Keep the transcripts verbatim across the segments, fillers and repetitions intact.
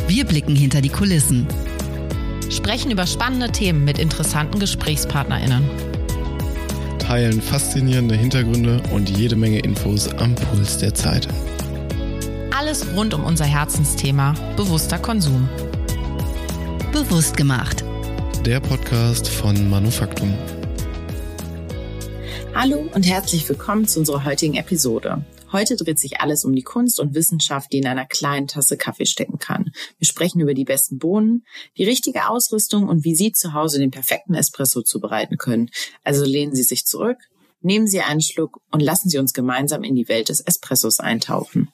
Wir blicken hinter die Kulissen. Sprechen über spannende Themen mit interessanten GesprächspartnerInnen. Teilen faszinierende Hintergründe und jede Menge Infos am Puls der Zeit. Alles rund um unser Herzensthema bewusster Konsum. Bewusst gemacht. Der Podcast von Manufaktum. Hallo und herzlich willkommen zu unserer heutigen Episode. Heute dreht sich alles um die Kunst und Wissenschaft, die in einer kleinen Tasse Kaffee stecken kann. Wir sprechen über die besten Bohnen, die richtige Ausrüstung und wie Sie zu Hause den perfekten Espresso zubereiten können. Also lehnen Sie sich zurück, nehmen Sie einen Schluck und lassen Sie uns gemeinsam in die Welt des Espressos eintauchen.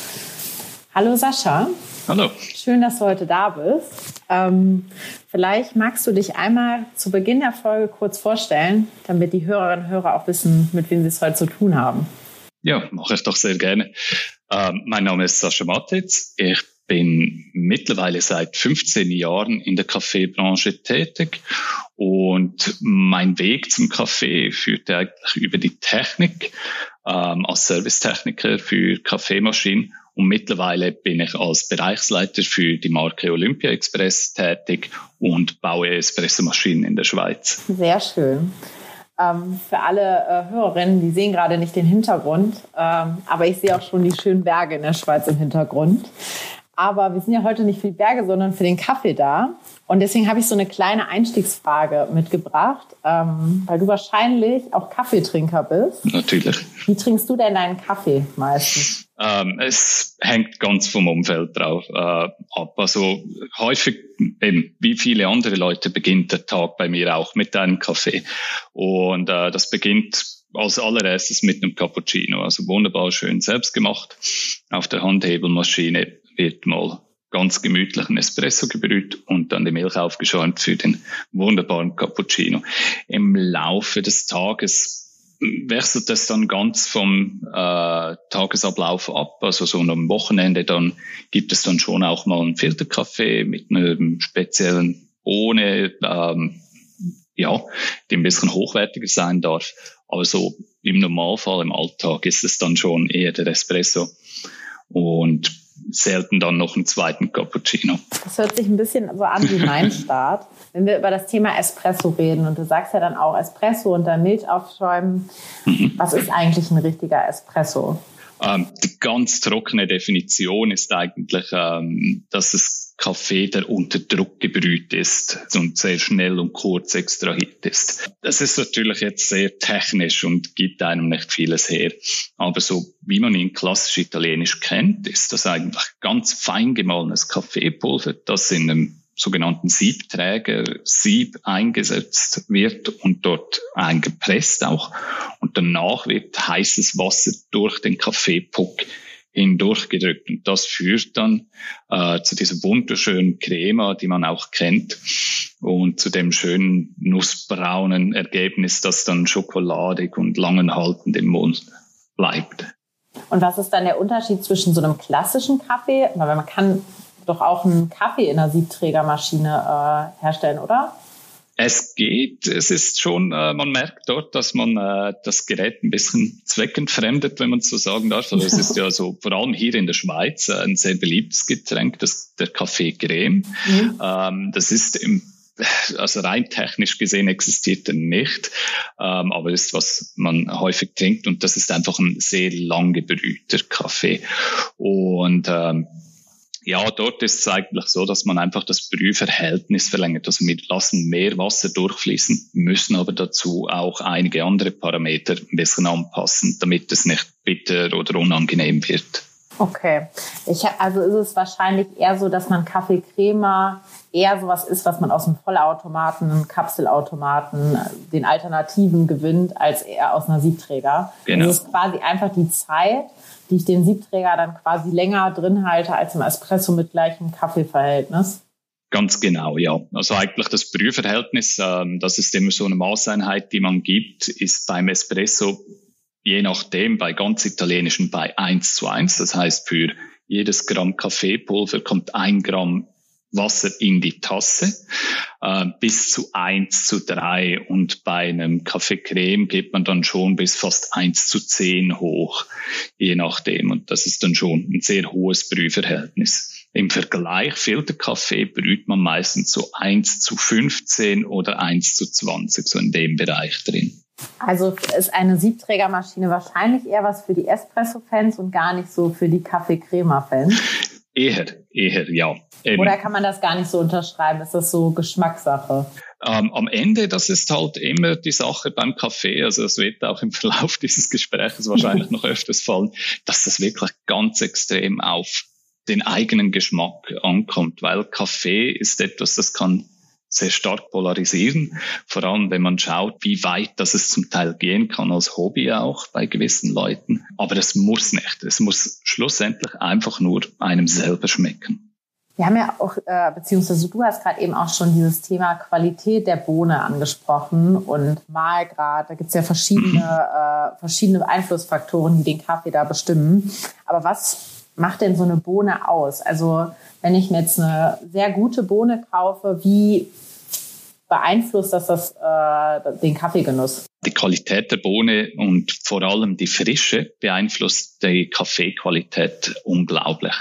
Hallo Sascha. Hallo. Schön, dass du heute da bist. Ähm, vielleicht magst du dich einmal zu Beginn der Folge kurz vorstellen, damit die Hörerinnen und Hörer auch wissen, mit wem sie es heute zu tun haben. Ja, mache ich doch sehr gerne. Ähm, mein Name ist Sascha Matitz. Ich bin mittlerweile seit fünfzehn Jahren in der Kaffeebranche tätig und mein Weg zum Kaffee führte eigentlich über die Technik ähm, als Servicetechniker für Kaffeemaschinen. Und mittlerweile bin ich als Bereichsleiter für die Marke Olympia Express tätig und baue Espressomaschinen in der Schweiz. Sehr schön. Ähm, für alle äh, Hörerinnen, die sehen gerade nicht den Hintergrund, ähm, aber ich sehe auch schon die schönen Berge in der Schweiz im Hintergrund. Aber wir sind ja heute nicht für die Berge, sondern für den Kaffee da. Und deswegen habe ich so eine kleine Einstiegsfrage mitgebracht, ähm, weil du wahrscheinlich auch Kaffeetrinker bist. Natürlich. Wie trinkst du denn deinen Kaffee meistens? Ähm, es hängt ganz vom Umfeld drauf äh, ab. Also häufig, eben, wie viele andere Leute, beginnt der Tag bei mir auch mit einem Kaffee. Und äh, das beginnt als allererstes mit einem Cappuccino. Also wunderbar schön selbst gemacht. Auf der Handhebelmaschine wird mal ganz gemütlich ein Espresso gebrüht und dann die Milch aufgeschäumt für den wunderbaren Cappuccino. Im Laufe des Tages wechselt das dann ganz vom äh, Tagesablauf ab. Also so am Wochenende dann gibt es dann schon auch mal einen Filterkaffee mit einem speziellen Bohne, ähm, ja, die ein bisschen hochwertiger sein darf. Aber so im Normalfall, im Alltag ist es dann schon eher der Espresso und selten dann noch einen zweiten Cappuccino. Das hört sich ein bisschen so an wie mein Start. Wenn wir über das Thema Espresso reden und du sagst ja dann auch Espresso und dann Milch aufschäumen, mhm. Was ist eigentlich ein richtiger Espresso? Ähm, die ganz trockene Definition ist eigentlich, ähm, dass es Kaffee, der unter Druck gebrüht ist und sehr schnell und kurz extrahiert ist. Das ist natürlich jetzt sehr technisch und gibt einem nicht vieles her. Aber so wie man ihn klassisch italienisch kennt, ist das eigentlich ganz fein gemahlenes Kaffeepulver, das in einem sogenannten Siebträger, Sieb eingesetzt wird und dort eingepresst auch. Und danach wird heißes Wasser durch den Kaffeepuck hindurchgedrückt. Und das führt dann äh, zu dieser wunderschönen Crema, die man auch kennt, und zu dem schönen nussbraunen Ergebnis, das dann schokoladig und langanhaltend im Mund bleibt. Und was ist dann der Unterschied zwischen so einem klassischen Kaffee, weil man kann doch auch einen Kaffee in einer Siebträgermaschine äh, herstellen, oder? Es geht, es ist schon, äh, man merkt dort, dass man äh, das Gerät ein bisschen zweckentfremdet, wenn man es so sagen darf. Also es ist ja so, vor allem hier in der Schweiz, äh, ein sehr beliebtes Getränk, das der Kaffee Creme. Mhm. Ähm, das ist im Also rein technisch gesehen existiert er nicht, ähm, aber ist, was man häufig trinkt, und das ist einfach ein sehr lang gebrühter Kaffee. Und ähm, ja, dort ist es eigentlich so, dass man einfach das Brühverhältnis verlängert. Also wir lassen mehr Wasser durchfließen, müssen aber dazu auch einige andere Parameter ein bisschen anpassen, damit es nicht bitter oder unangenehm wird. Okay. Ich, also ist es wahrscheinlich eher so, dass man Kaffeecrema eher sowas ist, was man aus dem Vollautomaten, Kapselautomaten, den Alternativen gewinnt, als eher aus einer Siebträger. Genau. Das ist quasi einfach die Zeit, die ich den Siebträger dann quasi länger drin halte als im Espresso mit gleichem Kaffeeverhältnis. Ganz genau, ja. Also eigentlich das Brühverhältnis, ähm, das ist immer so eine Maßeinheit, die man gibt, ist beim Espresso je nachdem bei ganz italienischen bei eins zu eins. Das heißt, für jedes Gramm Kaffeepulver kommt ein Gramm Wasser in die Tasse, äh, bis zu eins zu drei. Und bei einem Kaffeecreme geht man dann schon bis fast eins zu zehn hoch, je nachdem. Und das ist dann schon ein sehr hohes Brühverhältnis. Im Vergleich Filterkaffee brüht man meistens so eins zu fünfzehn oder eins zu zwanzig, so in dem Bereich drin. Also ist eine Siebträgermaschine wahrscheinlich eher was für die Espresso-Fans und gar nicht so für die Kaffee-Crema-Fans? Eher, eher, ja. Eben. Oder kann man das gar nicht so unterschreiben? Ist das so Geschmackssache? Ähm, am Ende, das ist halt immer die Sache beim Kaffee, also es wird auch im Verlauf dieses Gesprächs wahrscheinlich noch öfters fallen, dass das wirklich ganz extrem auf den eigenen Geschmack ankommt, weil Kaffee ist etwas, das kann sehr stark polarisieren, vor allem wenn man schaut, wie weit das es zum Teil gehen kann, als Hobby auch bei gewissen Leuten. Aber es muss nicht. Es muss schlussendlich einfach nur einem selber schmecken. Wir haben ja auch, äh, beziehungsweise du hast gerade eben auch schon dieses Thema Qualität der Bohne angesprochen und Mahlgrad. Da gibt es ja verschiedene, äh, verschiedene Einflussfaktoren, die den Kaffee da bestimmen. Aber was macht denn so eine Bohne aus? Also wenn ich mir jetzt eine sehr gute Bohne kaufe, wie beeinflusst das, das äh, den Kaffeegenuss? Die Qualität der Bohne und vor allem die Frische beeinflusst die Kaffeequalität unglaublich.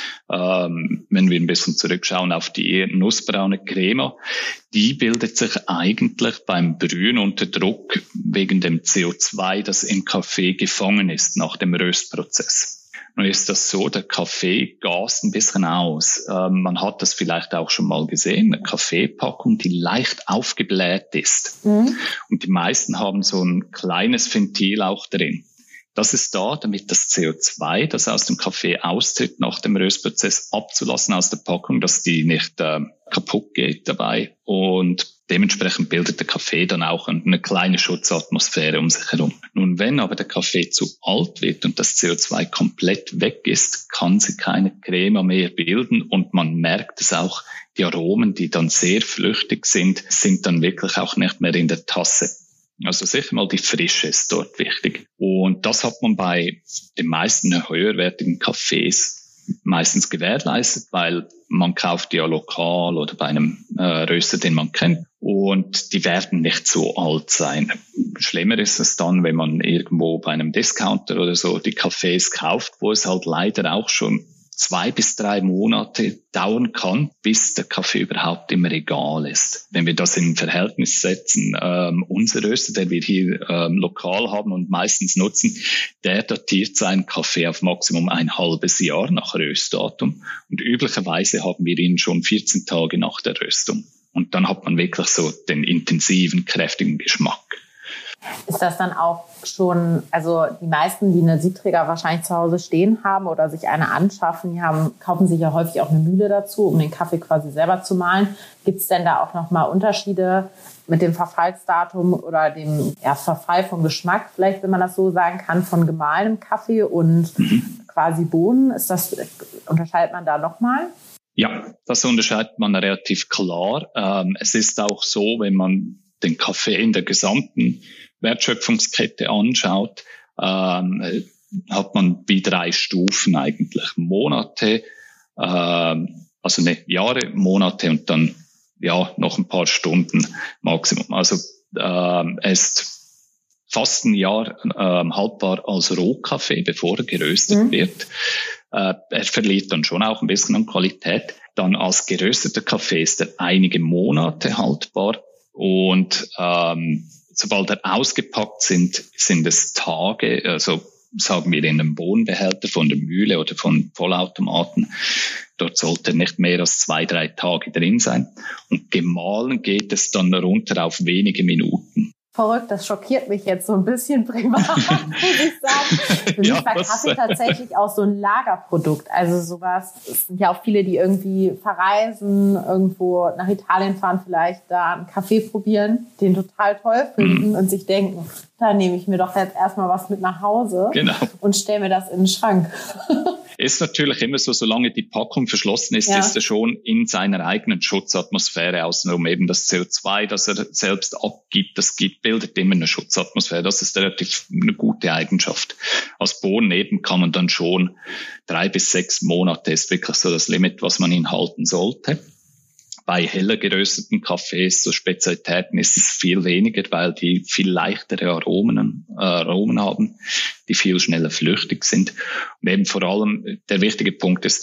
Ähm, wenn wir ein bisschen zurückschauen auf die nussbraune Crema, die bildet sich eigentlich beim Brühen unter Druck wegen dem C O zwei, das im Kaffee gefangen ist nach dem Röstprozess. Nun ist das so, der Kaffee gast ein bisschen aus. Ähm, man hat das vielleicht auch schon mal gesehen, eine Kaffeepackung, die leicht aufgebläht ist. Mhm. Und die meisten haben so ein kleines Ventil auch drin. Das ist da, damit das C O zwei, das aus dem Kaffee austritt, nach dem Röstprozess abzulassen aus der Packung, dass die nicht äh, kaputt geht dabei. Und dementsprechend bildet der Kaffee dann auch eine kleine Schutzatmosphäre um sich herum. Nun, wenn aber der Kaffee zu alt wird und das C O zwei komplett weg ist, kann sie keine Crema mehr bilden und man merkt es auch, die Aromen, die dann sehr flüchtig sind, sind dann wirklich auch nicht mehr in der Tasse. Also sicher mal die Frische ist dort wichtig. Und das hat man bei den meisten höherwertigen Kaffees meistens gewährleistet, weil man kauft ja lokal oder bei einem äh, Röster, den man kennt. Und die werden nicht so alt sein. Schlimmer ist es dann, wenn man irgendwo bei einem Discounter oder so die Kaffees kauft, wo es halt leider auch schon zwei bis drei Monate dauern kann, bis der Kaffee überhaupt im Regal ist. Wenn wir das in Verhältnis setzen, ähm, unser Röster, den wir hier ähm, lokal haben und meistens nutzen, der datiert seinen Kaffee auf Maximum ein halbes Jahr nach Röstdatum. Und üblicherweise haben wir ihn schon vierzehn Tage nach der Röstung. Und dann hat man wirklich so den intensiven, kräftigen Geschmack. Ist das dann auch schon, also die meisten, die eine Siebträger wahrscheinlich zu Hause stehen haben oder sich eine anschaffen, die haben, kaufen sich ja häufig auch eine Mühle dazu, um den Kaffee quasi selber zu mahlen. Gibt es denn da auch nochmal Unterschiede mit dem Verfallsdatum oder dem ja, Verfall vom Geschmack, vielleicht, wenn man das so sagen kann, von gemahlenem Kaffee und mhm. quasi Bohnen? Ist das, unterscheidet man da nochmal? Ja, das unterscheidet man relativ klar. Ähm, es ist auch so, wenn man den Kaffee in der gesamten Wertschöpfungskette anschaut, ähm, hat man wie drei Stufen eigentlich. Monate, ähm, also ne, Jahre, Monate und dann ja noch ein paar Stunden Maximum. Also ähm, er ist fast ein Jahr ähm, haltbar als Rohkaffee, bevor er geröstet mhm. wird. Äh, er verliert dann schon auch ein bisschen an Qualität. Dann als gerösteter Kaffee ist er einige Monate haltbar. Und ähm, sobald er ausgepackt sind, sind es Tage, also sagen wir in einem Bohnenbehälter von der Mühle oder von Vollautomaten. Dort sollte nicht mehr als zwei, drei Tage drin sein. Und gemahlen geht es dann runter auf wenige Minuten. Verrückt, das schockiert mich jetzt so ein bisschen privat, muss ich sagen. Für mich ja, war Kaffee tatsächlich auch so ein Lagerprodukt. Also sowas, es sind ja auch viele, die irgendwie verreisen, irgendwo nach Italien fahren, vielleicht da einen Kaffee probieren, den total toll finden mm. und sich denken, da nehme ich mir doch jetzt erstmal was mit nach Hause genau. und stelle mir das in den Schrank. Ist natürlich immer so, solange die Packung verschlossen ist, ja. ist er schon in seiner eigenen Schutzatmosphäre außenrum. Eben das C O zwei, das er selbst abgibt, das gibt, bildet immer eine Schutzatmosphäre. Das ist relativ eine gute Eigenschaft. Als Bohnen eben kann man dann schon drei bis sechs Monate ist wirklich so das Limit, was man ihn halten sollte. Bei heller gerösteten Kaffees, so Spezialitäten, ist es viel weniger, weil die viel leichtere Aromen, äh, Aromen haben, die viel schneller flüchtig sind. Und eben vor allem, der wichtige Punkt ist dann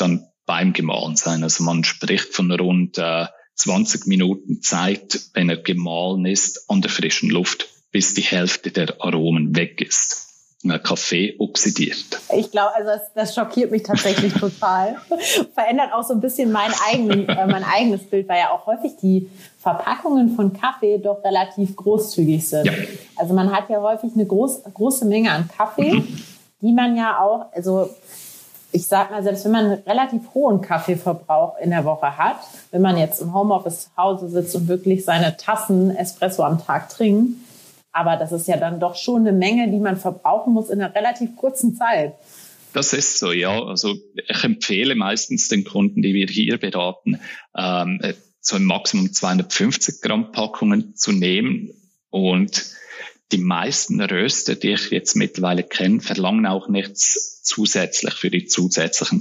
beim Gemahlen sein. Also man spricht von rund äh, zwanzig Minuten Zeit, wenn er gemahlen ist, an der frischen Luft, bis die Hälfte der Aromen weg ist. Kaffee oxidiert. Ich glaube, also das, das schockiert mich tatsächlich total. Verändert auch so ein bisschen mein, eigen, äh, mein eigenes Bild, weil ja auch häufig die Verpackungen von Kaffee doch relativ großzügig sind. Ja. Also man hat ja häufig eine groß, große Menge an Kaffee, mhm. die man ja auch, also ich sag mal, selbst wenn man einen relativ hohen Kaffeeverbrauch in der Woche hat, wenn man jetzt im Homeoffice zu Hause sitzt und wirklich seine Tassen Espresso am Tag trinkt, aber das ist ja dann doch schon eine Menge, die man verbrauchen muss in einer relativ kurzen Zeit. Das ist so, ja. Also ich empfehle meistens den Kunden, die wir hier beraten, ähm, so im Maximum zweihundertfünfzig Gramm Packungen zu nehmen. Und die meisten Röster, die ich jetzt mittlerweile kenne, verlangen auch nichts zusätzlich für die zusätzlichen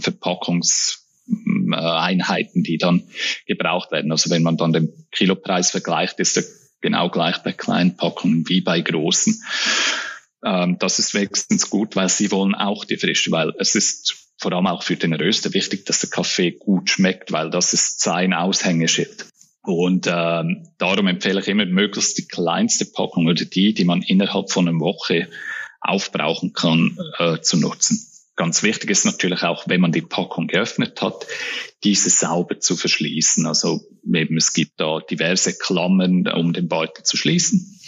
Verpackungseinheiten, die dann gebraucht werden. Also wenn man dann den Kilopreis vergleicht, ist der genau gleich bei kleinen Packungen wie bei großen. Ähm, das ist wenigstens gut, weil sie wollen auch die Frische, weil es ist vor allem auch für den Röster wichtig, dass der Kaffee gut schmeckt, weil das ist sein Aushängeschild. Und ähm, darum empfehle ich immer, möglichst die kleinste Packung oder die, die man innerhalb von einer Woche aufbrauchen kann, äh, zu nutzen. Ganz wichtig ist natürlich auch, wenn man die Packung geöffnet hat, diese sauber zu verschließen. Also eben, es gibt da diverse Klammern, um den Beutel zu schließen.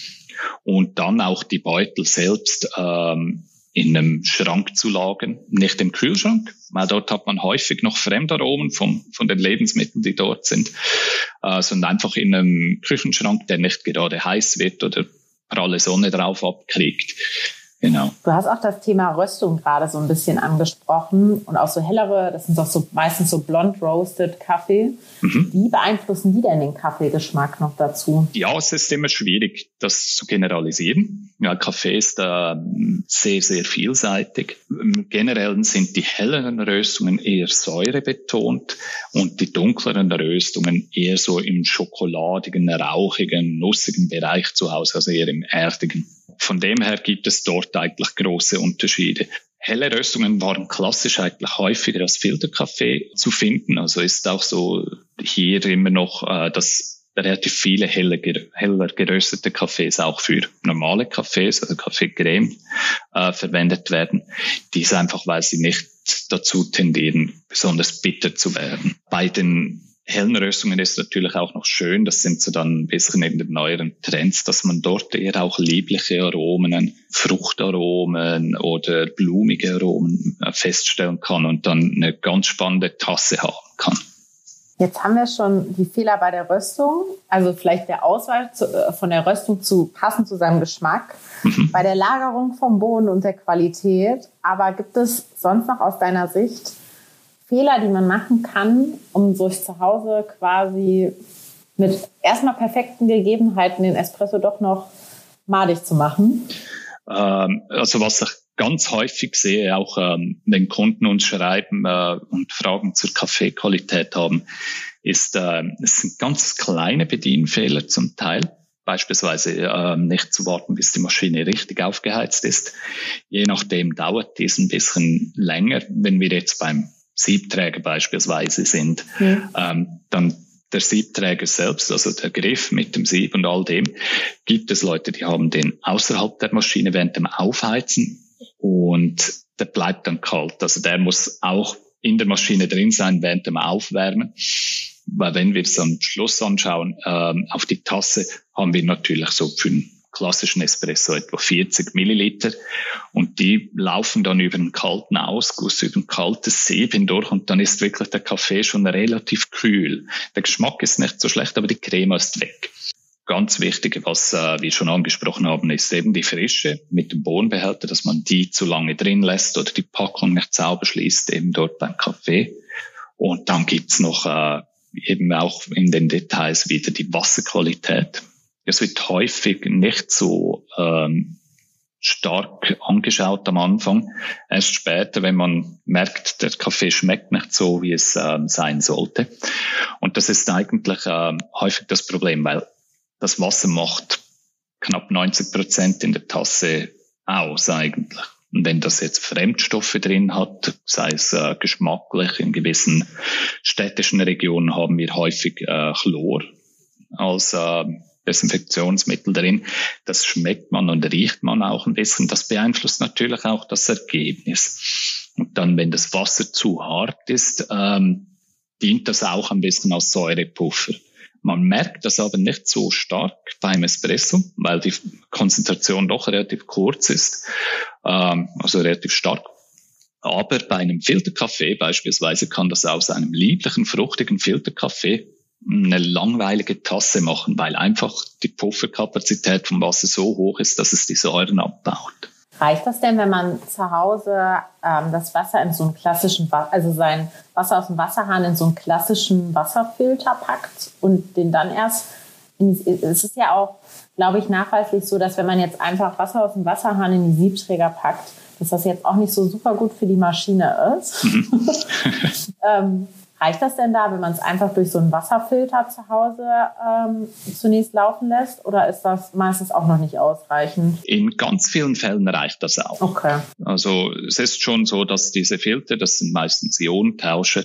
Und dann auch die Beutel selbst ähm, in einem Schrank zu lagern, nicht im Kühlschrank, weil dort hat man häufig noch Fremdaromen vom, von den Lebensmitteln, die dort sind, äh, sondern einfach in einem Küchenschrank, der nicht gerade heiß wird oder pralle Sonne drauf abkriegt. Genau. Du hast auch das Thema Röstung gerade so ein bisschen angesprochen und auch so hellere, das sind doch so meistens so blond roasted Kaffee. Mhm. Wie beeinflussen die denn den Kaffeegeschmack noch dazu? Ja, es ist immer schwierig, das zu generalisieren. Ja, Kaffee ist äh, sehr, sehr vielseitig. Generell sind die helleren Röstungen eher säurebetont und die dunkleren Röstungen eher so im schokoladigen, rauchigen, nussigen Bereich zu Hause, also eher im erdigen. Von dem her gibt es dort eigentlich große Unterschiede. Helle Röstungen waren klassisch eigentlich häufiger als Filterkaffee zu finden. Also ist auch so hier immer noch, äh, dass relativ viele heller, heller geröstete Kaffees auch für normale Kaffees, also Kaffeecreme, äh, verwendet werden. Dies einfach, weil sie nicht dazu tendieren, besonders bitter zu werden. Bei den hellen Röstungen ist natürlich auch noch schön, das sind so dann ein bisschen in den neueren Trends, dass man dort eher auch liebliche Aromen, Fruchtaromen oder blumige Aromen feststellen kann und dann eine ganz spannende Tasse haben kann. Jetzt haben wir schon die Fehler bei der Röstung, also vielleicht der Auswahl zu, äh, von der Röstung zu passend zu seinem Geschmack, mhm. bei der Lagerung vom Boden und der Qualität. Aber gibt es sonst noch aus deiner Sicht Fehler, die man machen kann, um sich zu Hause quasi mit erstmal perfekten Gegebenheiten den Espresso doch noch madig zu machen? Ähm, also was ich ganz häufig sehe, auch ähm, wenn Kunden uns schreiben äh, und Fragen zur Kaffeequalität haben, ist, äh, es sind ganz kleine Bedienfehler zum Teil. Beispielsweise äh, nicht zu warten, bis die Maschine richtig aufgeheizt ist. Je nachdem dauert dies ein bisschen länger. Wenn wir jetzt beim Siebträger beispielsweise sind, ja. ähm, dann der Siebträger selbst, also der Griff mit dem Sieb und all dem, gibt es Leute, die haben den außerhalb der Maschine während dem Aufheizen und der bleibt dann kalt. Also der muss auch in der Maschine drin sein während dem Aufwärmen. Weil wenn wir es am Schluss anschauen, ähm, auf die Tasse, haben wir natürlich so für einen klassischen Espresso etwa vierzig Milliliter und die laufen dann über einen kalten Ausguss, über ein kaltes Sieb hindurch und dann ist wirklich der Kaffee schon relativ kühl. Der Geschmack ist nicht so schlecht, aber die Creme ist weg. Ganz wichtig, was äh, wir schon angesprochen haben, ist eben die Frische mit dem Bohnenbehälter, dass man die zu lange drin lässt oder die Packung nicht sauber schließt, eben dort beim Kaffee. Und dann gibt's noch äh, eben auch in den Details wieder die Wasserqualität. Es wird häufig nicht so ähm, stark angeschaut am Anfang. Erst später, wenn man merkt, der Kaffee schmeckt nicht so, wie es ähm, sein sollte. Und das ist eigentlich ähm, häufig das Problem, weil das Wasser macht knapp neunzig Prozent in der Tasse aus eigentlich. Und wenn das jetzt Fremdstoffe drin hat, sei es äh, geschmacklich, in gewissen städtischen Regionen haben wir häufig äh, Chlor als äh, Desinfektionsmittel drin. Das schmeckt man und riecht man auch ein bisschen. Das beeinflusst natürlich auch das Ergebnis. Und dann, wenn das Wasser zu hart ist, ähm, dient das auch ein bisschen als Säurepuffer. Man merkt das aber nicht so stark beim Espresso, weil die Konzentration doch relativ kurz ist, ähm, also relativ stark. Aber bei einem Filterkaffee beispielsweise kann das aus einem lieblichen, fruchtigen Filterkaffee eine langweilige Tasse machen, weil einfach die Pufferkapazität vom Wasser so hoch ist, dass es die Säuren abbaut. Reicht das denn, wenn man zu Hause ähm, das Wasser in so einen klassischen, also sein Wasser aus dem Wasserhahn in so einen klassischen Wasserfilter packt und den dann erst, in die, es ist ja auch, glaube ich, nachweislich so, dass wenn man jetzt einfach Wasser aus dem Wasserhahn in die Siebträger packt, dass das jetzt auch nicht so super gut für die Maschine ist. Mhm. ähm, Reicht das denn da, wenn man es einfach durch so einen Wasserfilter zu Hause ähm, zunächst laufen lässt? Oder ist das meistens auch noch nicht ausreichend? In ganz vielen Fällen reicht das auch. Okay. Also es ist schon so, dass diese Filter, das sind meistens Ionentausche,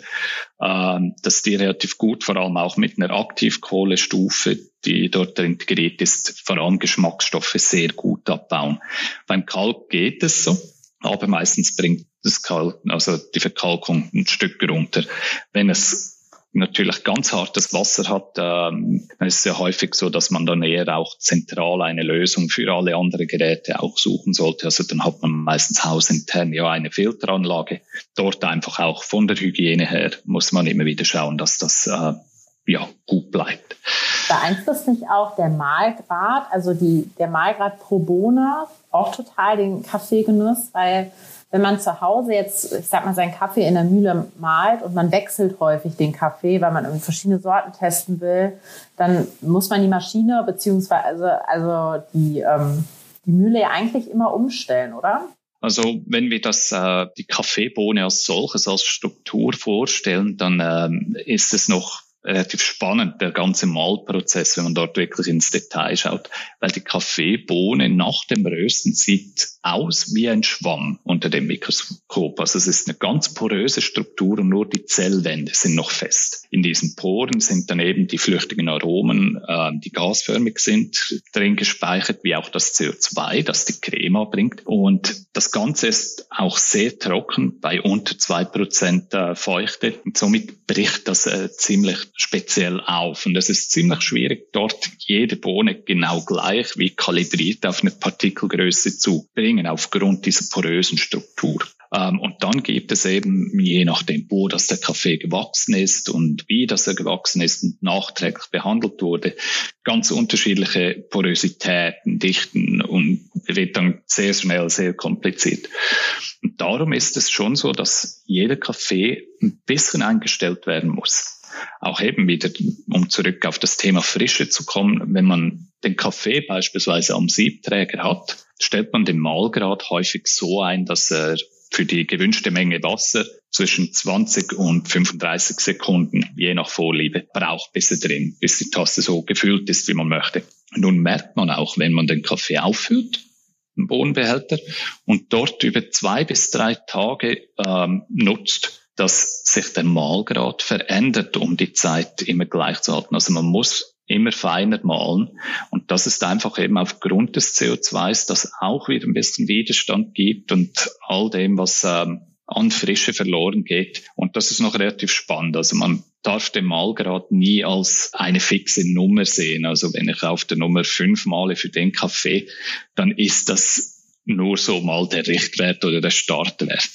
ähm, dass die relativ gut, vor allem auch mit einer Aktivkohlestufe, die dort integriert ist, vor allem Geschmacksstoffe sehr gut abbauen. Beim Kalk geht es so, aber meistens bringt das Kalk, also die Verkalkung ein Stück runter. Wenn es natürlich ganz hartes Wasser hat, ähm, dann ist es ja häufig so, dass man dann eher auch zentral eine Lösung für alle anderen Geräte auch suchen sollte. Also dann hat man meistens hausintern ja eine Filteranlage. Dort einfach auch von der Hygiene her muss man immer wieder schauen, dass das äh, ja gut bleibt. Beeinflusst nicht auch der Mahlgrad, also die, der Mahlgrad pro Bohne auch total den Kaffeegenuss? Weil wenn man zu Hause jetzt, ich sag mal, seinen Kaffee in der Mühle mahlt und man wechselt häufig den Kaffee, weil man verschiedene Sorten testen will, dann muss man die Maschine beziehungsweise also die, ähm, die Mühle ja eigentlich immer umstellen, oder? Also wenn wir das äh, die Kaffeebohne als solches, als Struktur vorstellen, dann ähm, ist es noch relativ spannend, der ganze Mahlprozess, wenn man dort wirklich ins Detail schaut, weil die Kaffeebohne nach dem Rösten sieht aus wie ein Schwamm unter dem Mikroskop. Also es ist eine ganz poröse Struktur und nur die Zellwände sind noch fest. In diesen Poren sind dann eben die flüchtigen Aromen, äh, die gasförmig sind, drin gespeichert, wie auch das C O zwei, das die Crema bringt. Und das Ganze ist auch sehr trocken, bei unter zwei Prozent äh, Feuchte. Und somit bricht das äh, ziemlich speziell auf. Und es ist ziemlich schwierig, dort jede Bohne genau gleich wie kalibriert auf eine Partikelgröße zu bringen, aufgrund dieser porösen Struktur. Ähm, und dann gibt es eben, je nachdem, wo das der Kaffee gewachsen ist und wie das er gewachsen ist und nachträglich behandelt wurde, ganz unterschiedliche Porositäten, Dichten und wird dann sehr schnell sehr kompliziert. Und darum ist es schon so, dass jeder Kaffee ein bisschen eingestellt werden muss. Auch eben wieder, um zurück auf das Thema Frische zu kommen, wenn man den Kaffee beispielsweise am Siebträger hat, stellt man den Mahlgrad häufig so ein, dass er für die gewünschte Menge Wasser zwischen zwanzig und fünfunddreißig Sekunden, je nach Vorliebe, braucht, bis er drin, bis die Tasse so gefüllt ist, wie man möchte. Nun merkt man auch, wenn man den Kaffee auffüllt, im Bohnenbehälter, und dort über zwei bis drei Tage ähm, nutzt, dass sich der Mahlgrad verändert, um die Zeit immer gleich zu halten. Also man muss immer feiner mahlen. Und das ist einfach eben aufgrund des C O zwei, das auch wieder ein bisschen Widerstand gibt und all dem, was ähm, an Frische verloren geht. Und das ist noch relativ spannend. Also man darf den Mahlgrad nie als eine fixe Nummer sehen. Also wenn ich auf der Nummer fünf male für den Kaffee, dann ist das nur so mal der Richtwert oder der Startwert.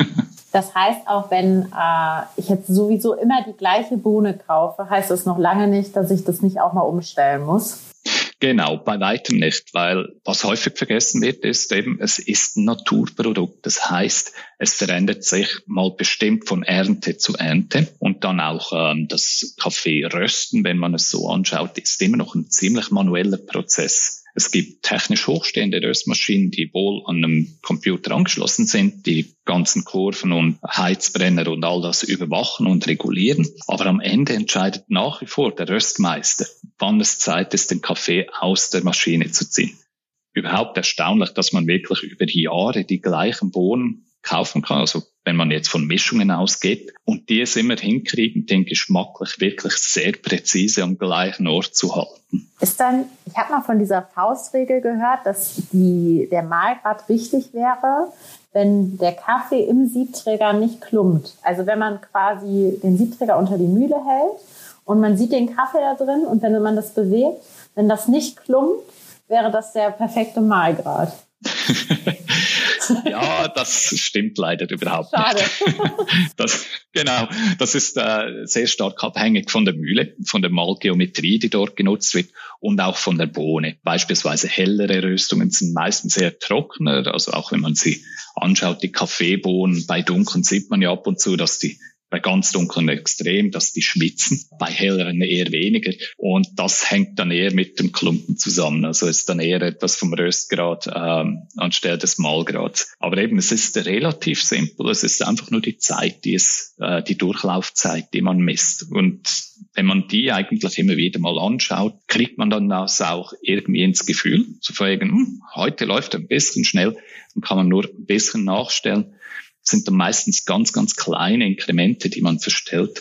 Das heißt, auch wenn äh, ich jetzt sowieso immer die gleiche Bohne kaufe, heißt das noch lange nicht, dass ich das nicht auch mal umstellen muss? Genau, bei weitem nicht, weil was häufig vergessen wird, ist eben, es ist ein Naturprodukt. Das heißt, es verändert sich mal bestimmt von Ernte zu Ernte und dann auch ähm, das Kaffeerösten, wenn man es so anschaut, ist immer noch ein ziemlich manueller Prozess. Es gibt technisch hochstehende Röstmaschinen, die wohl an einem Computer angeschlossen sind, die ganzen Kurven und Heizbrenner und all das überwachen und regulieren. Aber am Ende entscheidet nach wie vor der Röstmeister, wann es Zeit ist, den Kaffee aus der Maschine zu ziehen. überhaupt erstaunlich, dass man wirklich über die Jahre die gleichen Bohnen kaufen kann. Also wenn man jetzt von Mischungen ausgeht und die es immer hinkriegen, den geschmacklich wirklich sehr präzise am gleichen Ort zu halten. Ist dann, ich habe mal von dieser Faustregel gehört, dass die, der Mahlgrad richtig wäre, wenn der Kaffee im Siebträger nicht klumpt. Also wenn man quasi den Siebträger unter die Mühle hält und man sieht den Kaffee da drin und wenn man das bewegt, wenn das nicht klumpt, wäre das der perfekte Mahlgrad. Ja, das stimmt leider überhaupt Schade. nicht. Das, genau, das ist äh, sehr stark abhängig von der Mühle, von der Mahlgeometrie, die dort genutzt wird und auch von der Bohne. Beispielsweise hellere Röstungen sind meistens eher trockener, also auch wenn man sie anschaut, die Kaffeebohnen, bei dunklen sieht man ja ab und zu, dass die bei ganz dunklen extrem, dass die schwitzen, bei helleren eher weniger. Und das hängt dann eher mit dem Klumpen zusammen. Also ist dann eher etwas vom Röstgrad ähm, anstelle des Mahlgrads. Aber eben, es ist relativ simpel. Es ist einfach nur die Zeit, die es, äh, die Durchlaufzeit, die man misst. Und wenn man die eigentlich immer wieder mal anschaut, kriegt man dann das auch irgendwie ins Gefühl, zu fragen, hm, heute läuft ein bisschen schnell, dann kann man nur ein bisschen nachstellen. Sind dann meistens ganz, ganz kleine Inkremente, die man verstellt.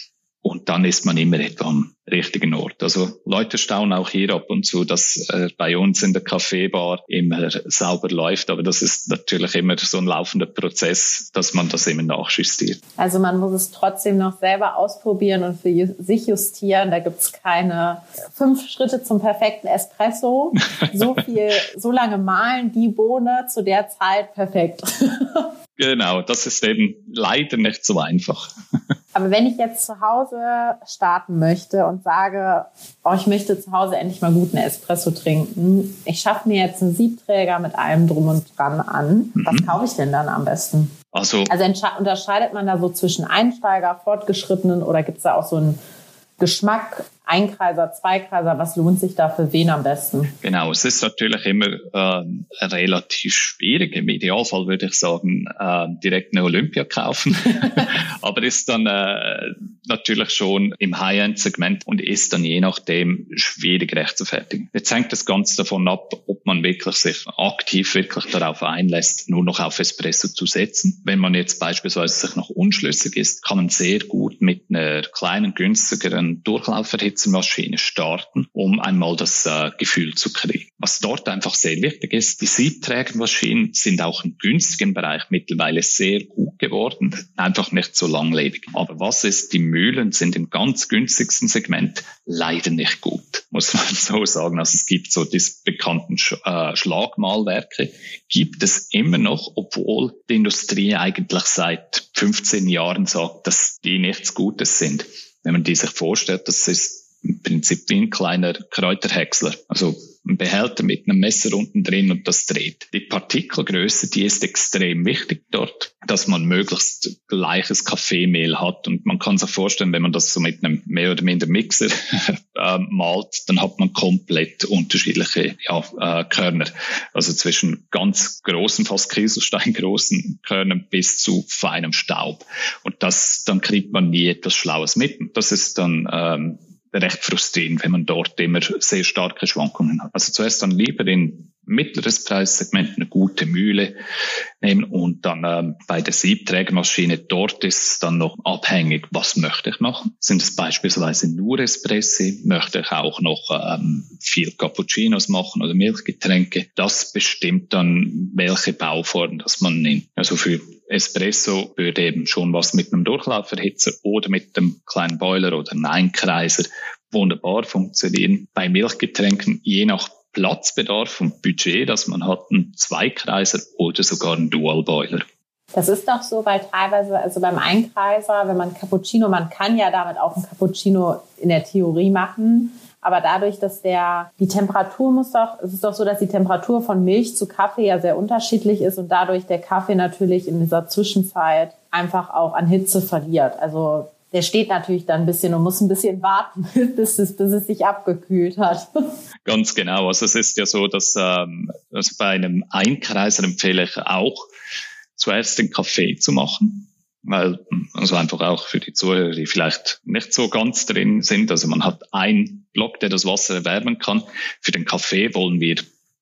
Und dann ist man immer etwa am richtigen Ort. Also Leute staunen auch hier ab und zu, dass äh, bei uns in der Kaffeebar immer sauber läuft. Aber das ist natürlich immer so ein laufender Prozess, dass man das immer nachjustiert. Also man muss es trotzdem noch selber ausprobieren und für ju- sich justieren. Da gibt's keine fünf Schritte zum perfekten Espresso. So viel, so lange mahlen die Bohne zu der Zeit perfekt. Genau, das ist eben leider nicht so einfach. Aber wenn ich jetzt zu Hause starten möchte und sage, oh, ich möchte zu Hause endlich mal guten Espresso trinken, ich schaffe mir jetzt einen Siebträger mit allem drum und dran an. Was mhm. kaufe ich denn dann am besten? Also, also entsche- unterscheidet man da so zwischen Einsteiger, Fortgeschrittenen oder gibt es da auch so einen Geschmack, Einkreiser, Zweikreiser, was lohnt sich da für wen am besten? Genau, es ist natürlich immer äh, relativ schwierig. Im Idealfall würde ich sagen, äh, direkt eine Olympia kaufen. Aber ist dann äh, natürlich schon im High-End-Segment und ist dann je nachdem schwierig rechtfertigen. Jetzt hängt das Ganze davon ab, ob man wirklich sich aktiv wirklich darauf einlässt, nur noch auf Espresso zu setzen. Wenn man jetzt beispielsweise sich noch unschlüssig ist, kann man sehr gut mit einer kleinen, günstigeren Durchlauferhitzung Maschine starten, um einmal das äh, Gefühl zu kriegen. Was dort einfach sehr wichtig ist, die Siebträgermaschinen sind auch im günstigen Bereich mittlerweile sehr gut geworden, einfach nicht so langlebig. Aber was ist, die Mühlen sind im ganz günstigsten Segment leider nicht gut, muss man so sagen. Also es gibt so diese bekannten Sch- äh, Schlagmahlwerke, gibt es immer noch, obwohl die Industrie eigentlich seit fünfzehn Jahren sagt, dass die nichts Gutes sind. Wenn man die sich vorstellt, das ist im Prinzip wie ein kleiner Kräuterhäcksler. Also ein Behälter mit einem Messer unten drin und das dreht. Die Partikelgröße, die ist extrem wichtig dort, dass man möglichst gleiches Kaffeemehl hat. Und man kann sich vorstellen, wenn man das so mit einem mehr oder minder Mixer äh, malt, dann hat man komplett unterschiedliche ja, äh, Körner. Also zwischen ganz großen, fast kieselsteingroßen Körnern bis zu feinem Staub. Und das, dann kriegt man nie etwas Schlaues mit. Und das ist dann ähm, recht frustrierend, wenn man dort immer sehr starke Schwankungen hat. Also zuerst dann lieber in mittleres Preissegment eine gute Mühle nehmen und dann ähm, bei der Siebträgermaschine, dort ist dann noch abhängig, was möchte ich machen. Sind es beispielsweise nur Espressi? Möchte ich auch noch ähm, viel Cappuccinos machen oder Milchgetränke? Das bestimmt dann, welche Bauform das man nimmt. Also für Espresso würde eben schon was mit einem Durchlauferhitzer oder mit einem kleinen Boiler oder einem Einkreiser wunderbar funktionieren. Bei Milchgetränken, je nach Platzbedarf und Budget, das man hat, ein Zweikreiser oder sogar ein Dual-Boiler. Das ist doch so, weil teilweise, also beim Einkreiser, wenn man Cappuccino, man kann ja damit auch ein Cappuccino in der Theorie machen, aber dadurch, dass der, die Temperatur muss doch, es ist doch so, dass die Temperatur von Milch zu Kaffee ja sehr unterschiedlich ist und dadurch der Kaffee natürlich in dieser Zwischenzeit einfach auch an Hitze verliert. Also der steht natürlich dann ein bisschen und muss ein bisschen warten, bis es, bis es sich abgekühlt hat. Ganz genau. Also es ist ja so, dass ähm, also bei einem Einkreiser empfehle ich auch, zuerst den Kaffee zu machen, weil also einfach auch für die Zuhörer, die vielleicht nicht so ganz drin sind. Also man hat einen Block, der das Wasser erwärmen kann. Für den Kaffee wollen wir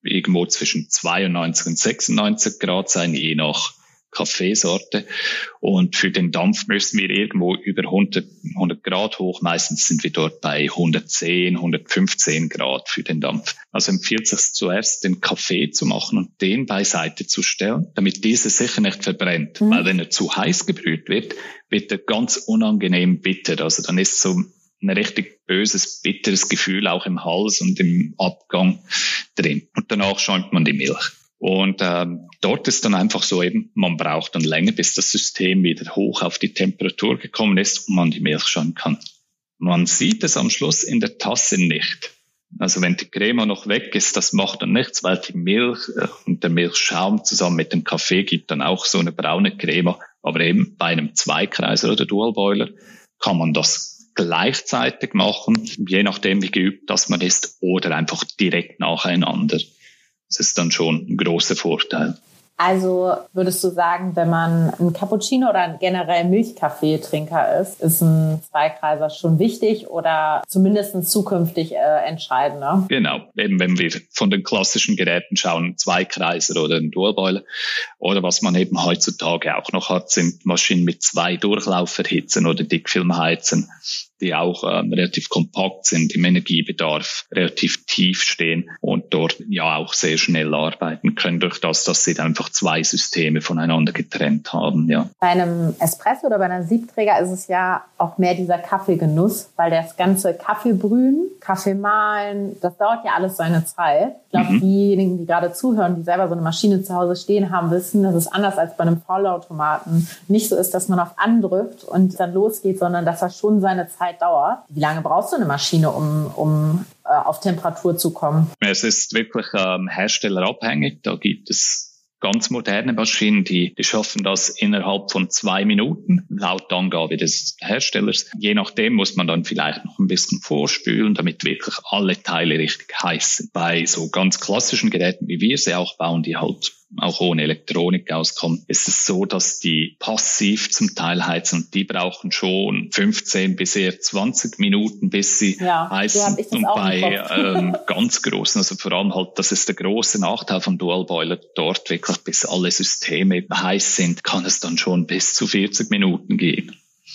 irgendwo zwischen zweiundneunzig und sechsundneunzig Grad sein, je nach Kaffeesorte. Und für den Dampf müssen wir irgendwo über hundert, hundert Grad hoch. Meistens sind wir dort bei hundertzehn, hundertfünfzehn Grad für den Dampf. Also empfiehlt sich zuerst, den Kaffee zu machen und den beiseite zu stellen, damit dieser sicher nicht verbrennt. Mhm. Weil wenn er zu heiß gebrüht wird, wird er ganz unangenehm bitter. Also dann ist so ein richtig böses, bitteres Gefühl auch im Hals und im Abgang drin. Und danach schäumt man die Milch. Und ähm, dort ist dann einfach so eben, man braucht dann länger, bis das System wieder hoch auf die Temperatur gekommen ist und man die Milch schäumen kann. Man sieht es am Schluss in der Tasse nicht. Also wenn die Crema noch weg ist, das macht dann nichts, weil die Milch äh, und der Milchschaum zusammen mit dem Kaffee gibt dann auch so eine braune Crema. Aber eben bei einem Zweikreiser oder Dual Boiler kann man das gleichzeitig machen, je nachdem wie geübt das man ist, oder einfach direkt nacheinander. Das ist dann schon ein großer Vorteil. Also würdest du sagen, wenn man ein Cappuccino oder ein generell Milchkaffeetrinker ist, ist ein Zweikreiser schon wichtig oder zumindest zukünftig äh, entscheidender? Genau, eben wenn wir von den klassischen Geräten schauen, ein Zweikreiser oder ein Dualboiler. Oder was man eben heutzutage auch noch hat, sind Maschinen mit zwei Durchlauferhitzen oder Dickfilmheizen, die auch ähm, relativ kompakt sind, im Energiebedarf relativ tief stehen und dort ja auch sehr schnell arbeiten können, durch das, dass sie einfach zwei Systeme voneinander getrennt haben. Ja. Bei einem Espresso oder bei einem Siebträger ist es ja auch mehr dieser Kaffeegenuss, weil das ganze Kaffeebrühen, Kaffee mahlen, das dauert ja alles seine Zeit. Ich glaube, mhm. diejenigen, die gerade zuhören, die selber so eine Maschine zu Hause stehen haben, wissen, dass es anders als bei einem Vollautomaten nicht so ist, dass man auf andrückt und dann losgeht, sondern dass das schon seine Zeit dauert. Wie lange brauchst du eine Maschine, um, um äh, auf Temperatur zu kommen? Es ist wirklich ähm, herstellerabhängig. Da gibt es ganz moderne Maschinen, die, die schaffen das innerhalb von zwei Minuten, laut Angabe des Herstellers. Je nachdem muss man dann vielleicht noch ein bisschen vorspülen, damit wirklich alle Teile richtig heiß sind. Bei so ganz klassischen Geräten, wie wir sie auch bauen, die halt auch ohne Elektronik auskommen, ist es so, dass die passiv zum Teil heizen und die brauchen schon fünfzehn bis eher zwanzig Minuten, bis sie ja, heizen. So und bei ähm, ganz großen, also vor allem halt, das ist der große Nachteil von Dual Boiler, dort wirklich bis alle Systeme heiß sind, kann es dann schon bis zu vierzig Minuten gehen.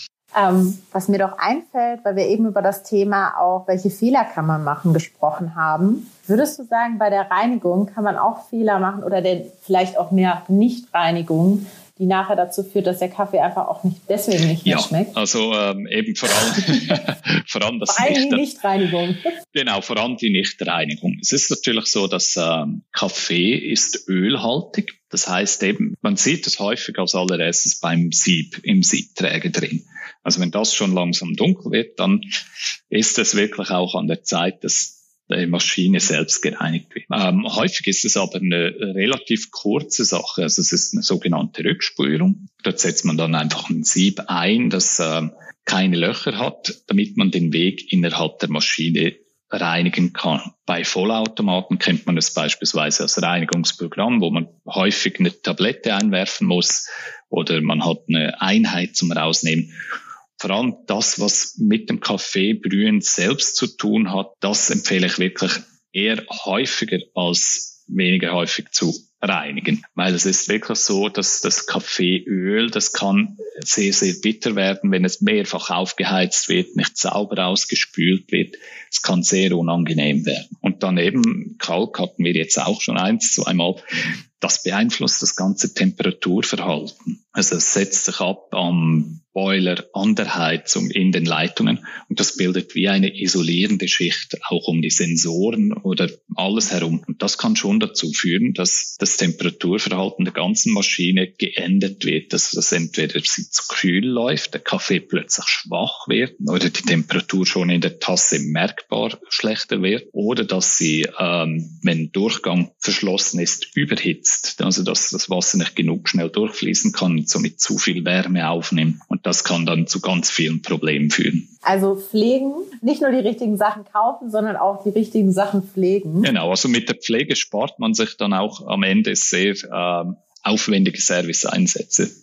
Ähm, was mir doch einfällt, weil wir eben über das Thema auch, welche Fehler kann man machen, gesprochen haben. Würdest du sagen, bei der Reinigung kann man auch Fehler machen oder denn vielleicht auch mehr Nichtreinigung, die nachher dazu führt, dass der Kaffee einfach auch nicht deswegen nicht mehr ja, schmeckt? Also ähm, eben vor allem, vor allem das vor allem Nicht- die Nichtreinigung. Genau, vor allem die Nichtreinigung. Es ist natürlich so, dass ähm, Kaffee ist ölhaltig. Das heißt eben, man sieht es häufig als allererstes beim Sieb, im Siebträger drin. Also wenn das schon langsam dunkel wird, dann ist es wirklich auch an der Zeit, dass die Maschine selbst gereinigt wird. Ähm, häufig ist es aber eine relativ kurze Sache. Also es ist eine sogenannte Rückspülung. Dort setzt man dann einfach ein Sieb ein, das ähm, keine Löcher hat, damit man den Weg innerhalb der Maschine reinigen kann. Bei Vollautomaten kennt man es beispielsweise als Reinigungsprogramm, wo man häufig eine Tablette einwerfen muss oder man hat eine Einheit zum Rausnehmen. Vor allem das, was mit dem Kaffeebrühen selbst zu tun hat, das empfehle ich wirklich eher häufiger als weniger häufig zu reinigen. Weil es ist wirklich so, dass das Kaffeeöl, das kann sehr, sehr bitter werden, wenn es mehrfach aufgeheizt wird, nicht sauber ausgespült wird. Es kann sehr unangenehm werden. Und dann eben, Kalk hatten wir jetzt auch schon eins, zweimal, das beeinflusst das ganze Temperaturverhalten. Also es setzt sich ab am Boiler, an der Heizung, in den Leitungen und das bildet wie eine isolierende Schicht auch um die Sensoren oder alles herum. Und das kann schon dazu führen, dass das Temperaturverhalten der ganzen Maschine geändert wird, dass das entweder sie zu kühl läuft, der Kaffee plötzlich schwach wird oder die Temperatur schon in der Tasse merkbar schlechter wird oder dass sie, ähm, wenn Durchgang verschlossen ist, überhitzt, also dass das Wasser nicht genug schnell durchfließen kann und somit zu viel Wärme aufnimmt. Und das kann dann zu ganz vielen Problemen führen. Also pflegen, nicht nur die richtigen Sachen kaufen, sondern auch die richtigen Sachen pflegen. Genau, also mit der Pflege spart man sich dann auch am Ende sehr äh, aufwendige Service-Einsätze.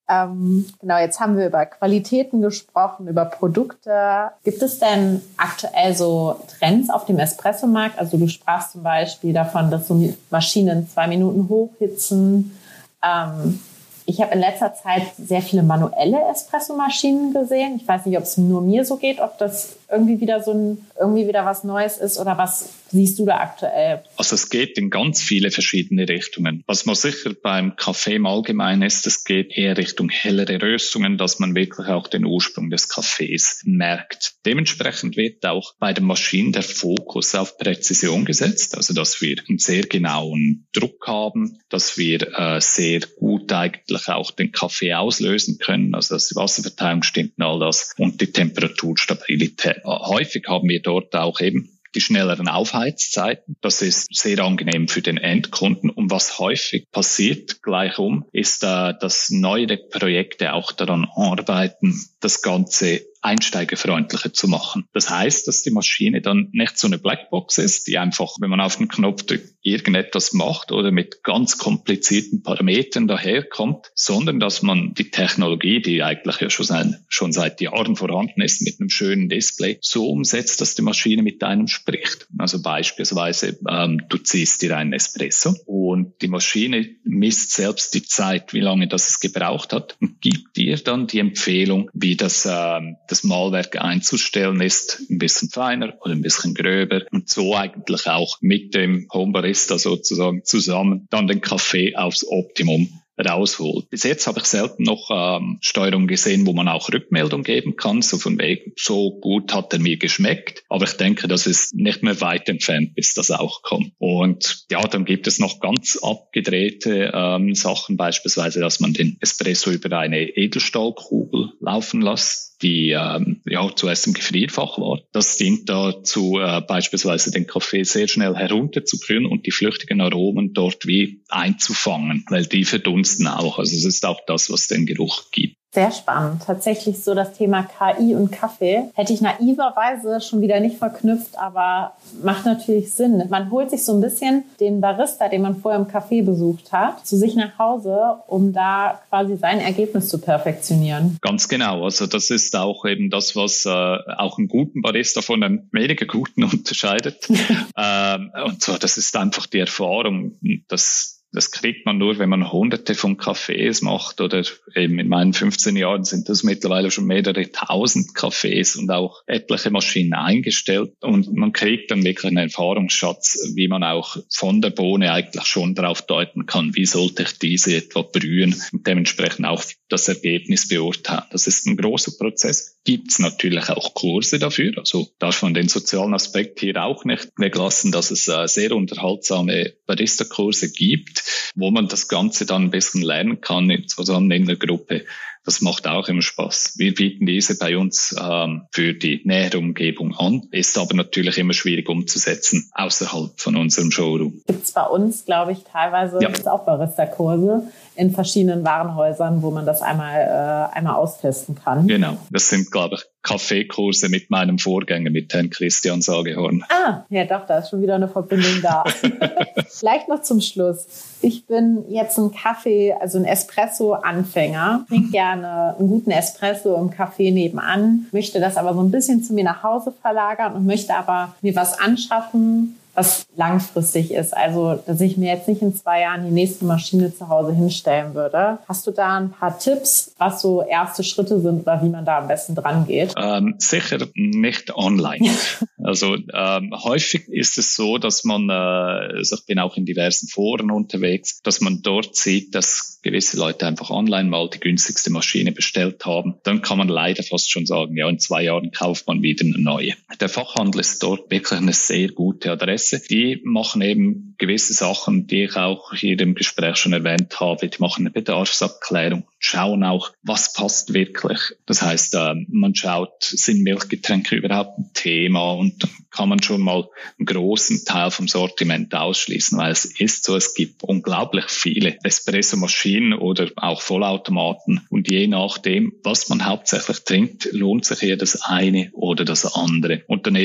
Ähm, genau, jetzt haben wir über Qualitäten gesprochen, über Produkte. Gibt es denn aktuell so Trends auf dem Espressomarkt? Also du sprachst zum Beispiel davon, dass so Maschinen zwei Minuten hochhitzen. Ähm, Ich habe in letzter Zeit sehr viele manuelle Espressomaschinen gesehen. Ich weiß nicht, ob es nur mir so geht, ob das irgendwie wieder so ein, irgendwie wieder was Neues ist oder was siehst du da aktuell? Also es geht in ganz viele verschiedene Richtungen. Was man sicher beim Kaffee im Allgemeinen ist, es geht eher Richtung hellere Röstungen, dass man wirklich auch den Ursprung des Kaffees merkt. Dementsprechend wird auch bei den Maschinen der Fokus auf Präzision gesetzt, also dass wir einen sehr genauen Druck haben, dass wir äh, sehr gut eigentlich auch den Kaffee auslösen können, also dass die Wasserverteilung stimmt und all das und die Temperaturstabilität. Häufig haben wir dort auch eben die schnelleren Aufheizzeiten. Das ist sehr angenehm für den Endkunden. Und was häufig passiert, gleichum, ist, äh, dass neuere Projekte auch daran arbeiten, das Ganze einsteigerfreundlicher zu machen. Das heißt, dass die Maschine dann nicht so eine Blackbox ist, die einfach, wenn man auf den Knopf drückt, irgendetwas macht oder mit ganz komplizierten Parametern daherkommt, sondern dass man die Technologie, die eigentlich ja schon, sein, schon seit Jahren vorhanden ist, mit einem schönen Display, so umsetzt, dass die Maschine mit einem spricht. Also beispielsweise, ähm, du ziehst dir einen Espresso und die Maschine misst selbst die Zeit, wie lange das es gebraucht hat und gibt dir dann die Empfehlung, wie das, ähm, das Mahlwerk einzustellen ist, ein bisschen feiner oder ein bisschen gröber und so eigentlich auch mit dem Homebarista sozusagen zusammen dann den Kaffee aufs Optimum rausholt. Bis jetzt habe ich selten noch ähm, Steuerung gesehen, wo man auch Rückmeldung geben kann, so von wegen, so gut hat er mir geschmeckt, aber ich denke, das ist nicht mehr weit entfernt, bis das auch kommt. Und ja, dann gibt es noch ganz abgedrehte ähm, Sachen, beispielsweise, dass man den Espresso über eine Edelstahlkugel laufen lässt, die ähm, ja zuerst im Gefrierfach war. Das dient dazu, äh, beispielsweise den Kaffee sehr schnell herunterzukühlen und die flüchtigen Aromen dort wie einzufangen, weil die verdunsten auch. Also es ist auch das, was den Geruch gibt. Sehr spannend. Tatsächlich so das Thema K I und Kaffee hätte ich naiverweise schon wieder nicht verknüpft, aber macht natürlich Sinn. Man holt sich so ein bisschen den Barista, den man vorher im Café besucht hat, zu sich nach Hause, um da quasi sein Ergebnis zu perfektionieren. Ganz genau. Also das ist auch eben das, was äh, auch einen guten Barista von einem weniger guten unterscheidet. ähm, und zwar, das ist einfach die Erfahrung, dass Das kriegt man nur, wenn man hunderte von Cafés macht oder eben in meinen fünfzehn Jahren sind das mittlerweile schon mehrere tausend Cafés und auch etliche Maschinen eingestellt und man kriegt dann wirklich einen Erfahrungsschatz, wie man auch von der Bohne eigentlich schon darauf deuten kann, wie sollte ich diese etwa brühen und dementsprechend auch das Ergebnis beurteilen. Das ist ein großer Prozess. Gibt es natürlich auch Kurse dafür, also darf man den sozialen Aspekt hier auch nicht weglassen, dass es äh, sehr unterhaltsame Barista-Kurse gibt, wo man das Ganze dann ein bisschen lernen kann, zusammen in der Gruppe. Das macht auch immer Spaß. Wir bieten diese bei uns ähm, für die nähere Umgebung an, ist aber natürlich immer schwierig umzusetzen außerhalb von unserem Showroom. Gibt es bei uns, glaube ich, teilweise ja. Gibt's auch Barista-Kurse in verschiedenen Warenhäusern, wo man das einmal äh, einmal austesten kann. Genau, das sind, glaube ich, Kaffeekurse mit meinem Vorgänger, mit Herrn Christian Sagehorn. Ah, ja doch, da ist schon wieder eine Verbindung da. Vielleicht noch zum Schluss. Ich bin jetzt ein Kaffee, also ein Espresso-Anfänger. Trinke gerne einen guten Espresso im Café nebenan, möchte das aber so ein bisschen zu mir nach Hause verlagern und möchte aber mir was anschaffen, was langfristig ist. Also, dass ich mir jetzt nicht in zwei Jahren die nächste Maschine zu Hause hinstellen würde. Hast du da ein paar Tipps, was so erste Schritte sind oder wie man da am besten dran geht? Ähm, sicher nicht online. Also ähm, häufig ist es so, dass man, äh, also ich bin auch in diversen Foren unterwegs, dass man dort sieht, dass gewisse Leute einfach online mal die günstigste Maschine bestellt haben. Dann kann man leider fast schon sagen, ja, in zwei Jahren kauft man wieder eine neue. Der Fachhandel ist dort wirklich eine sehr gute Adresse. Die machen eben gewisse Sachen, die ich auch hier im Gespräch schon erwähnt habe. Die machen eine Bedarfsabklärung, schauen auch, was passt wirklich. Das heißt, man schaut, sind Milchgetränke überhaupt ein Thema, und dann kann man schon mal einen großen Teil vom Sortiment ausschließen, weil es ist so, es gibt unglaublich viele Espresso-Maschinen oder auch Vollautomaten, und je nachdem, was man hauptsächlich trinkt, lohnt sich hier das eine oder das andere. Und daneben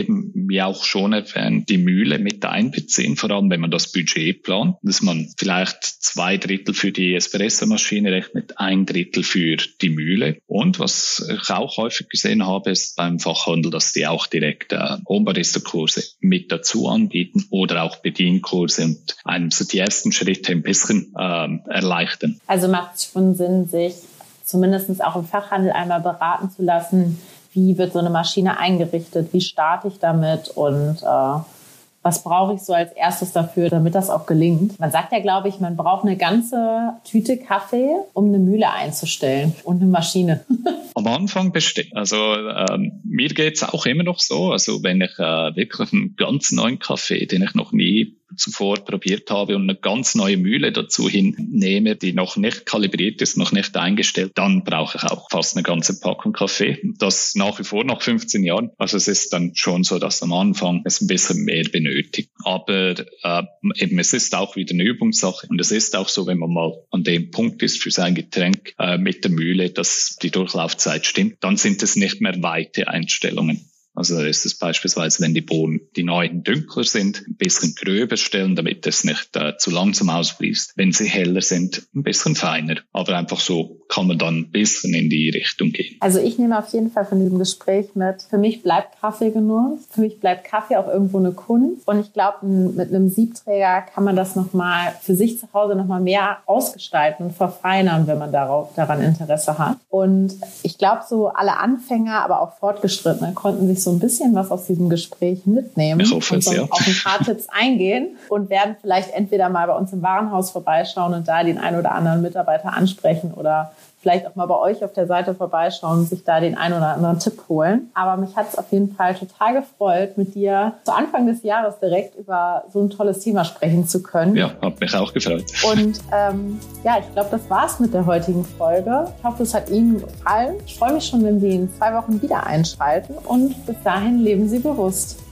wie auch schon erwähnt, die Mühle mit einbeziehen, vor allem wenn man das Budget plant, dass man vielleicht zwei Drittel für die Espressomaschine rechnet, ein Drittel für die Mühle. Und was ich auch häufig gesehen habe, ist beim Fachhandel, dass die auch direkt äh, Homebarista-Kurse mit dazu anbieten oder auch Bedienkurse und einem so die ersten Schritte ein bisschen ähm, erleichtern. Also macht es schon Sinn, sich zumindest auch im Fachhandel einmal beraten zu lassen, wie wird so eine Maschine eingerichtet, wie starte ich damit und äh, was brauche ich so als erstes dafür, damit das auch gelingt. Man sagt ja, glaube ich, man braucht eine ganze Tüte Kaffee, um eine Mühle einzustellen und eine Maschine. Am Anfang bestimmt. Also ähm, mir geht's auch immer noch so. Also wenn ich äh, wirklich einen ganz neuen Kaffee, den ich noch nie zuvor probiert habe und eine ganz neue Mühle dazu hinnehme, die noch nicht kalibriert ist, noch nicht eingestellt, dann brauche ich auch fast eine ganze Packung Kaffee. Das nach wie vor nach fünfzehn Jahren. Also es ist dann schon so, dass am Anfang es ein bisschen mehr benötigt. Aber äh, eben es ist auch wieder eine Übungssache. Und es ist auch so, wenn man mal an dem Punkt ist für sein Getränk äh, mit der Mühle, dass die Durchlaufzeit stimmt, dann sind es nicht mehr weite Einstellungen. Also ist es beispielsweise, wenn die Bohnen, die neuen dunkler sind, ein bisschen gröber stellen, damit es nicht äh, zu langsam ausfließt. Wenn sie heller sind, ein bisschen feiner. Aber einfach so kann man dann ein bisschen in die Richtung gehen. Also ich nehme auf jeden Fall von diesem Gespräch mit, für mich bleibt Kaffeegenuss. Für mich bleibt Kaffee auch irgendwo eine Kunst. Und ich glaube, mit einem Siebträger kann man das nochmal für sich zu Hause nochmal mehr ausgestalten und verfeinern, wenn man darauf, daran Interesse hat. Und ich glaube, so alle Anfänger, aber auch Fortgeschrittene konnten sich so ein bisschen was aus diesem Gespräch mitnehmen ich hoffe, und so ja. auf ein paar Tipps eingehen und werden vielleicht entweder mal bei uns im Warenhaus vorbeischauen und da den einen oder anderen Mitarbeiter ansprechen oder vielleicht auch mal bei euch auf der Seite vorbeischauen und sich da den einen oder anderen Tipp holen. Aber mich hat es auf jeden Fall total gefreut, mit dir zu Anfang des Jahres direkt über so ein tolles Thema sprechen zu können. Ja, hat mich auch gefreut. Und ähm, ja, ich glaube, das war's mit der heutigen Folge. Ich hoffe, es hat Ihnen gefallen. Ich freue mich schon, wenn Sie in zwei Wochen wieder einschalten. Und bis dahin leben Sie bewusst.